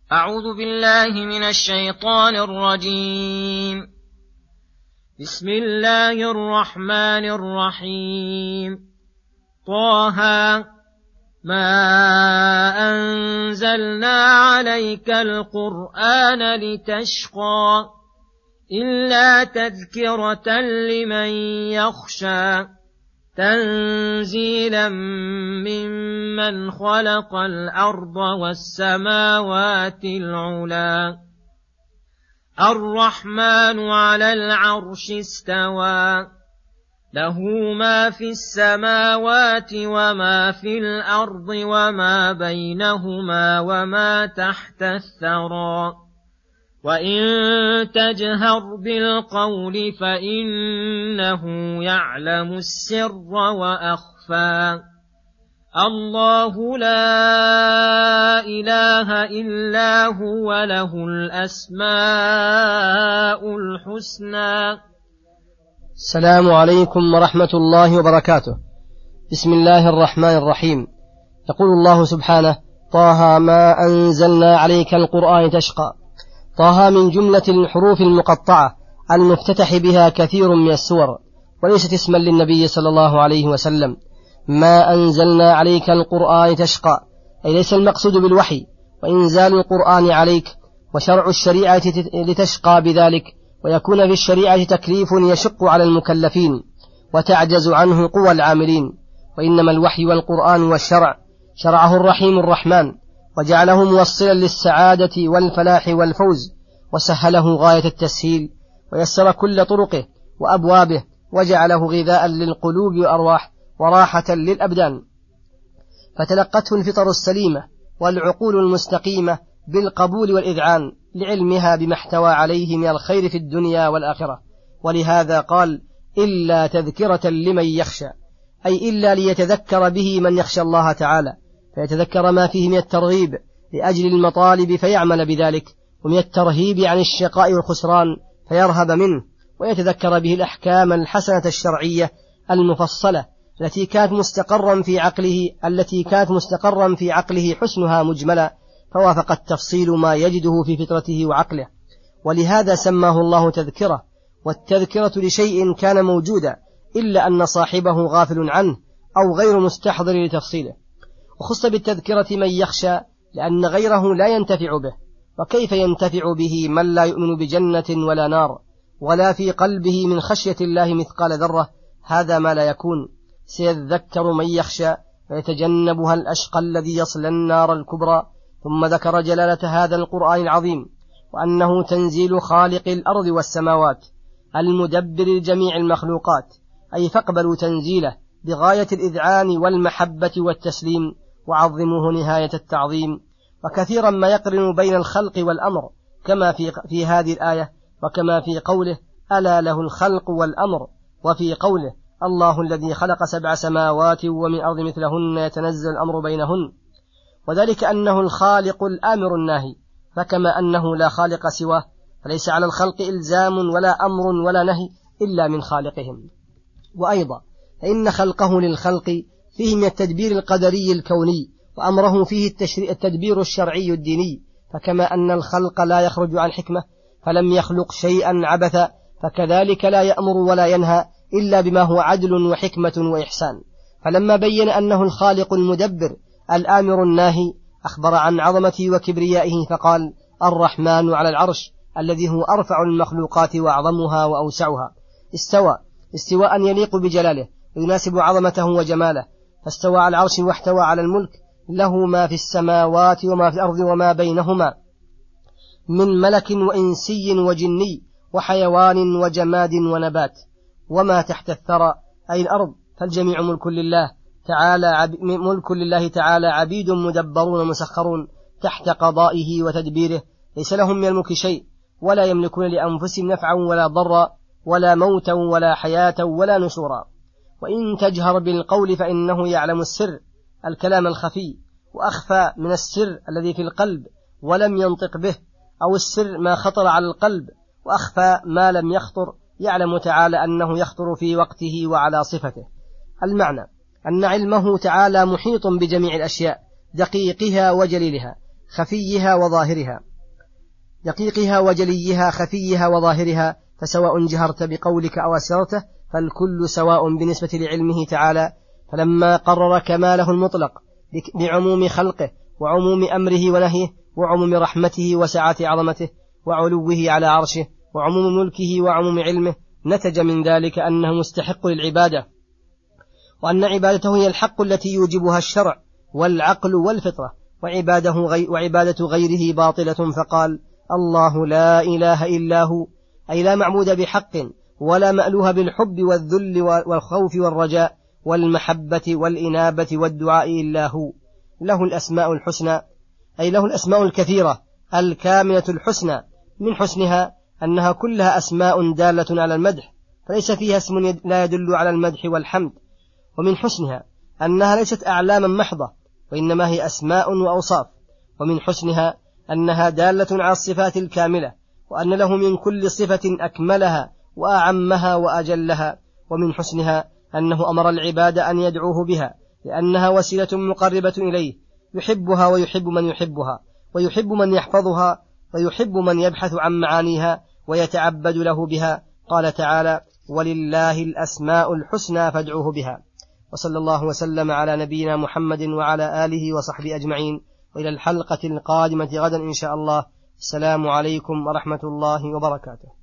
أعوذ بالله من الشيطان الرجيم. بسم الله الرحمن الرحيم. طه ما أنزلنا عليك القرآن لتشقى إلا تذكرة لمن يخشى تنزيلا ممن خلق الأرض والسماوات العلى الرحمن على العرش استوى له ما في السماوات وما في الأرض وما بينهما وما تحت الثرى وإن تجهر بالقول فإنه يعلم السر وأخفى الله لا إله إلا هو له الأسماء الحسنى. السلام عليكم ورحمة الله وبركاته. بسم الله الرحمن الرحيم. يقول الله سبحانه: طه ما أنزلنا عليك القرآن تشقى. طه من جملة الحروف المقطعة المفتتح بها كثير من السور، وليست اسما للنبي صلى الله عليه وسلم. ما أنزلنا عليك القرآن تشقى، أي ليس المقصود بالوحي وإنزال القرآن عليك وشرع الشريعة لتشقى بذلك، ويكون في الشريعة تكليف يشق على المكلفين وتعجز عنه قوى العاملين، وإنما الوحي والقرآن والشرع شرعه الرحيم الرحمن، وجعله موصلا للسعادة والفلاح والفوز، وسهله غاية التسهيل، ويسر كل طرقه وأبوابه، وجعله غذاء للقلوب وأرواح وراحة للأبدان، فتلقته الفطر السليمة والعقول المستقيمة بالقبول والإذعان لعلمها بما احتوى عليه من الخير في الدنيا والآخرة. ولهذا قال: إلا تذكرة لمن يخشى، أي إلا ليتذكر به من يخشى الله تعالى، فيتذكر ما فيه من الترغيب لأجل المطالب فيعمل بذلك، ومن الترهيب عن الشقاء والخسران فيرهب منه، ويتذكر به الأحكام الحسنة الشرعية المفصلة التي كانت مستقرا في عقله حسنها مجملا، فوافق التفصيل ما يجده في فطرته وعقله. ولهذا سماه الله تذكرة، والتذكرة لشيء كان موجودا إلا أن صاحبه غافل عنه أو غير مستحضر لتفصيله. وخص بالتذكرة من يخشى لأن غيره لا ينتفع به، وكيف ينتفع به من لا يؤمن بجنة ولا نار ولا في قلبه من خشية الله مثقال ذرة؟ هذا ما لا يكون. سيذكر من يخشى ويتجنبها الأشقى الذي يصل النار الكبرى. ثم ذكر جلالة هذا القرآن العظيم، وأنه تنزيل خالق الأرض والسماوات المدبر لجميع المخلوقات، أي فاقبلوا تنزيله بغاية الإذعان والمحبة والتسليم، وعظموه نهاية التعظيم. وكثيرا ما يقرن بين الخلق والأمر، كما في هذه الآية، وكما في قوله: ألا له الخلق والأمر، وفي قوله: الله الذي خلق 7 سماوات ومن أرض مثلهن يتنزل الأمر بينهن. وذلك أنه الخالق الآمر الناهي، فكما أنه لا خالق سواه، فليس على الخلق إلزام ولا أمر ولا نهي إلا من خالقهم. وأيضا فإن خلقه للخلق فيه من التدبير القدري الكوني، وأمره فيه التدبير الشرعي الديني. فكما أن الخلق لا يخرج عن حكمة فلم يخلق شيئا عبثا، فكذلك لا يأمر ولا ينهى إلا بما هو عدل وحكمة وإحسان. فلما بين أنه الخالق المدبر الآمر الناهي، أخبر عن عظمته وكبريائه فقال: الرحمن على العرش، الذي هو أرفع المخلوقات وأعظمها وأوسعها، استوى استواء يليق بجلاله ويناسب عظمته وجماله، فاستوى على العرش واحتوى على الملك، له ما في السماوات وما في الأرض وما بينهما من ملك وإنسي وجني وحيوان وجماد ونبات، وما تحت الثرى أي الأرض، فالجميع ملك لله تعالى عبيد مدبرون مسخرون تحت قضائه وتدبيره، ليس لهم من الملك شيء، ولا يملكون لأنفسهم نفعا ولا ضرا ولا موتا ولا حياة ولا نشورا. وإن تجهر بالقول فإنه يعلم السر، الكلام الخفي، وأخفى من السر الذي في القلب ولم ينطق به، أو السر ما خطر على القلب وأخفى ما لم يخطر، يعلم تعالى أنه يخطر في وقته وعلى صفته. المعنى أن علمه تعالى محيط بجميع الأشياء دقيقها وجليلها، خفيها وظاهرها، دقيقها وجليها، خفيها وظاهرها، فسواء جهرت بقولك أو أسررته فالكل سواء بالنسبة لعلمه تعالى. فلما قرر كماله المطلق بعموم خلقه وعموم أمره ونهيه وعموم رحمته وسعة عظمته وعلوه على عرشه وعموم ملكه وعموم علمه، نتج من ذلك أنه مستحق للعبادة، وأن عبادته هي الحق التي يوجبها الشرع والعقل والفطرة، وعبادة غيره باطلة. فقال: الله لا إله إلا هو، أي لا معبود بحق ولا مألوه بالحب والذل والخوف والرجاء والمحبة والإنابة والدعاء إلا هو. له الأسماء الحسنى، أي له الأسماء الكثيرة الكاملة الحسنى، من حسنها أنها كلها أسماء دالة على المدح، فليس فيها اسم لا يدل على المدح والحمد. ومن حسنها أنها ليست أعلاما محضة، وإنما هي أسماء وأوصاف. ومن حسنها أنها دالة على الصفات الكاملة، وأن له من كل صفة أكملها وأعمها وأجلها. ومن حسنها أنه أمر العباد أن يدعوه بها، لأنها وسيلة مقربة إليه، يحبها ويحب من يحبها، ويحب من يحفظها، ويحب من يبحث عن معانيها ويتعبد له بها. قال تعالى: ولله الأسماء الحسنى فادعوه بها. وصلى الله وسلم على نبينا محمد وعلى آله وصحبه أجمعين، وإلى الحلقة القادمة غدا إن شاء الله. السلام عليكم ورحمة الله وبركاته.